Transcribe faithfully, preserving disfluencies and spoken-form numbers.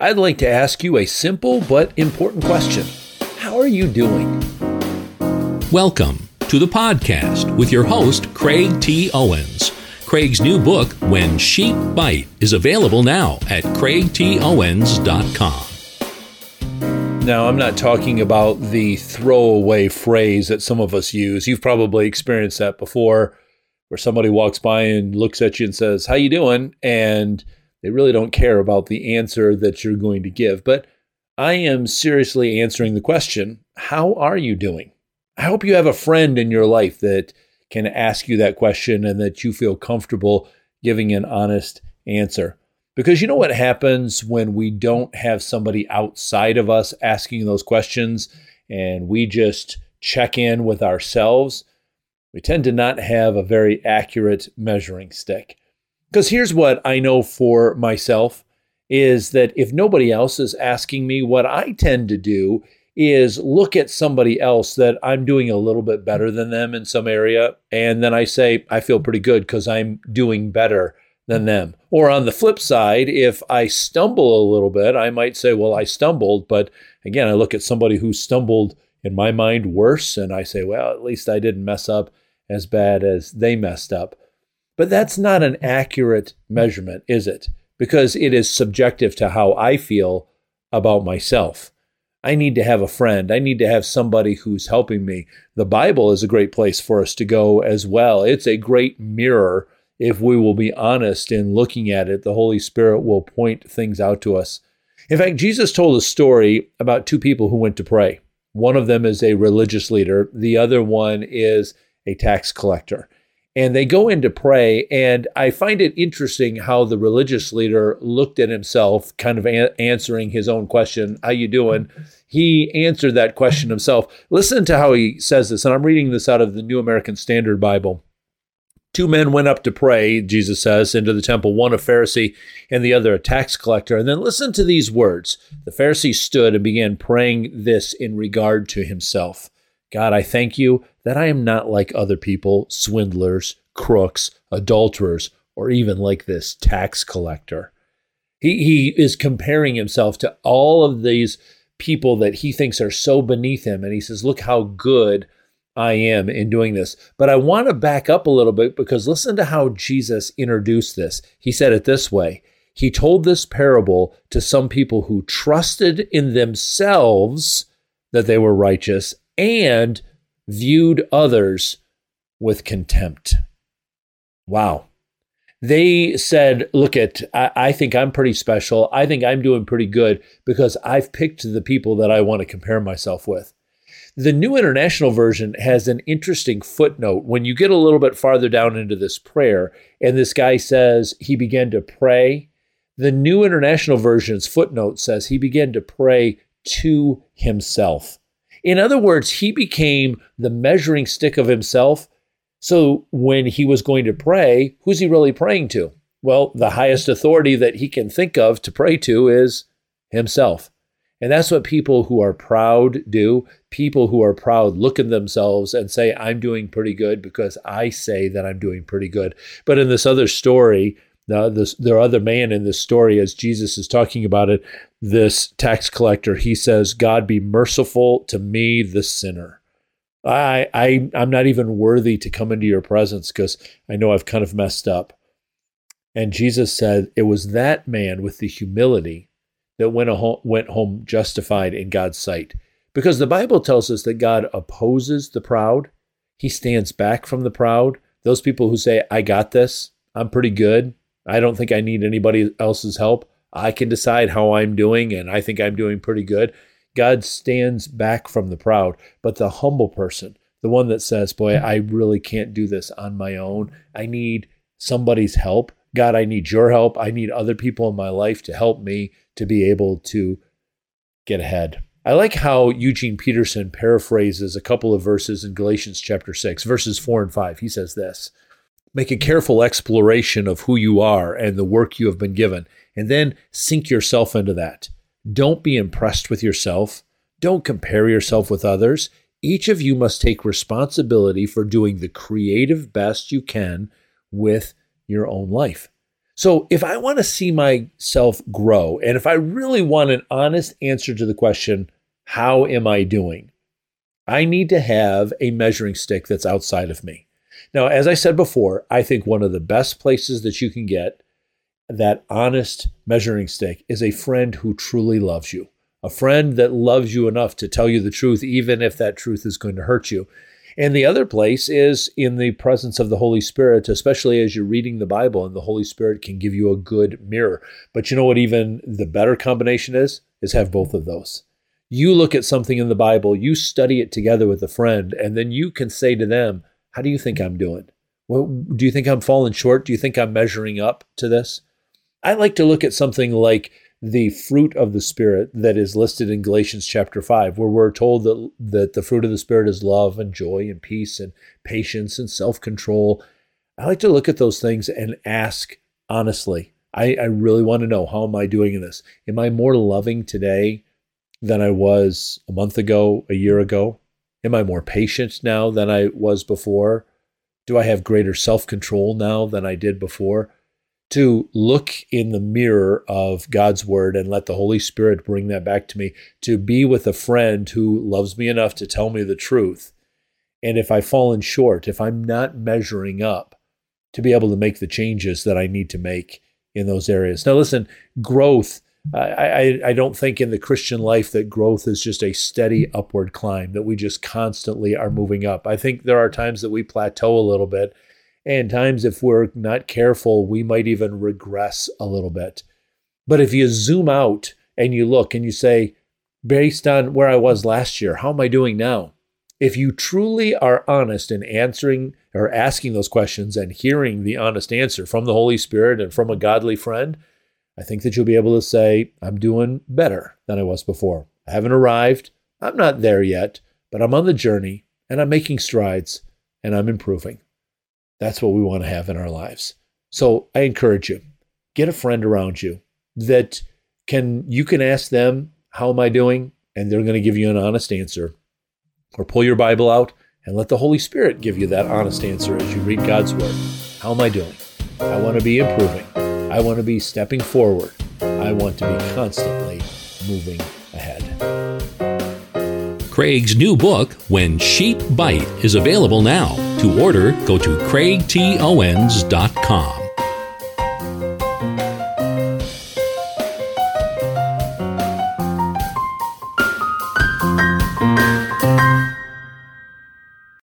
I'd like to ask you a simple but important question. How are you doing? Welcome to the podcast with your host, Craig T. Owens. Craig's new book, When Sheep Bite, is available now at craig t owens dot com. Now, I'm not talking about the throwaway phrase that some of us use. You've probably experienced that before, where somebody walks by and looks at you and says, "How you doing?" And they really don't care about the answer that you're going to give. But I am seriously answering the question, how are you doing? I hope you have a friend in your life that can ask you that question and that you feel comfortable giving an honest answer. Because you know what happens when we don't have somebody outside of us asking those questions and we just check in with ourselves? We tend to not have a very accurate measuring stick. Because here's what I know for myself is that if nobody else is asking me, what I tend to do is look at somebody else that I'm doing a little bit better than them in some area. And then I say, I feel pretty good because I'm doing better than them. Or on the flip side, if I stumble a little bit, I might say, well, I stumbled. But again, I look at somebody who stumbled in my mind worse. And I say, well, at least I didn't mess up as bad as they messed up. But that's not an accurate measurement, is it? Because it is subjective to how I feel about myself. I need to have a friend. I need to have somebody who's helping me. The Bible is a great place for us to go as well. It's a great mirror. If we will be honest in looking at it, the Holy Spirit will point things out to us. In fact, Jesus told a story about two people who went to pray. One of them is a religious leader. The other one is a tax collector. And they go in to pray, and I find it interesting how the religious leader looked at himself, kind of a- answering his own question, how you doing? He answered that question himself. Listen to how he says this, and I'm reading this out of the New American Standard Bible. Two men went up to pray, Jesus says, into the temple, one a Pharisee and the other a tax collector. And then listen to these words. The Pharisee stood and began praying this in regard to himself. God, I thank you that I am not like other people, swindlers, crooks, adulterers, or even like this tax collector. He, he is comparing himself to all of these people that he thinks are so beneath him. And he says, look how good I am in doing this. But I want to back up a little bit because listen to how Jesus introduced this. He said it this way. He told this parable to some people who trusted in themselves that they were righteous and viewed others with contempt. Wow. They said, look at, I, I think I'm pretty special. I think I'm doing pretty good because I've picked the people that I want to compare myself with. The New International Version has an interesting footnote. When you get a little bit farther down into this prayer, and this guy says he began to pray, the New International Version's footnote says he began to pray to himself. In other words, he became the measuring stick of himself. So when he was going to pray, who's he really praying to? Well, the highest authority that he can think of to pray to is himself. And that's what people who are proud do. People who are proud look at themselves and say, I'm doing pretty good because I say that I'm doing pretty good. But in this other story, the, this, the other man in this story, as Jesus is talking about it, this tax collector, he says, God be merciful to me, the sinner. I, I, I'm not even worthy to come into your presence because I know I've kind of messed up. And Jesus said it was that man with the humility that went home, went home justified in God's sight. Because the Bible tells us that God opposes the proud. He stands back from the proud. Those people who say, I got this, I'm pretty good, I don't think I need anybody else's help. I can decide how I'm doing, and I think I'm doing pretty good. God stands back from the proud. But the humble person, the one that says, boy, I really can't do this on my own. I need somebody's help. God, I need your help. I need other people in my life to help me to be able to get ahead. I like how Eugene Peterson paraphrases a couple of verses in Galatians chapter six, verses four and five. He says this, make a careful exploration of who you are and the work you have been given, and then sink yourself into that. Don't be impressed with yourself. Don't compare yourself with others. Each of you must take responsibility for doing the creative best you can with your own life. So if I want to see myself grow, and if I really want an honest answer to the question, how am I doing? I need to have a measuring stick that's outside of me. Now, as I said before, I think one of the best places that you can get that honest measuring stick is a friend who truly loves you, a friend that loves you enough to tell you the truth, even if that truth is going to hurt you. And the other place is in the presence of the Holy Spirit, especially as you're reading the Bible, and the Holy Spirit can give you a good mirror. But you know what even the better combination is? Is have both of those. You look at something in the Bible, you study it together with a friend, and then you can say to them, how do you think I'm doing? Well, do you think I'm falling short? Do you think I'm measuring up to this? I like to look at something like the fruit of the Spirit that is listed in Galatians chapter five, where we're told that, that the fruit of the Spirit is love and joy and peace and patience and self-control. I like to look at those things and ask honestly, I, I really want to know, how am I doing in this? Am I more loving today than I was a month ago, a year ago? Am I more patient now than I was before? Do I have greater self-control now than I did before? To look in the mirror of God's word and let the Holy Spirit bring that back to me, to be with a friend who loves me enough to tell me the truth. And if I've fallen short, if I'm not measuring up, to be able to make the changes that I need to make in those areas. Now listen, growth, I, I, I don't think in the Christian life that growth is just a steady upward climb, that we just constantly are moving up. I think there are times that we plateau a little bit, and times if we're not careful, we might even regress a little bit. But if you zoom out and you look and you say, based on where I was last year, how am I doing now? If you truly are honest in answering or asking those questions and hearing the honest answer from the Holy Spirit and from a godly friend, I think that you'll be able to say, I'm doing better than I was before. I haven't arrived. I'm not there yet, but I'm on the journey and I'm making strides and I'm improving. That's what we want to have in our lives. So I encourage you, get a friend around you that can, you can ask them, how am I doing? And they're going to give you an honest answer. Or pull your Bible out and let the Holy Spirit give you that honest answer as you read God's word. How am I doing? I want to be improving. I want to be stepping forward. I want to be constantly moving ahead. Craig's new book, When Sheep Bite, is available now. To order, go to craig t owens dot com.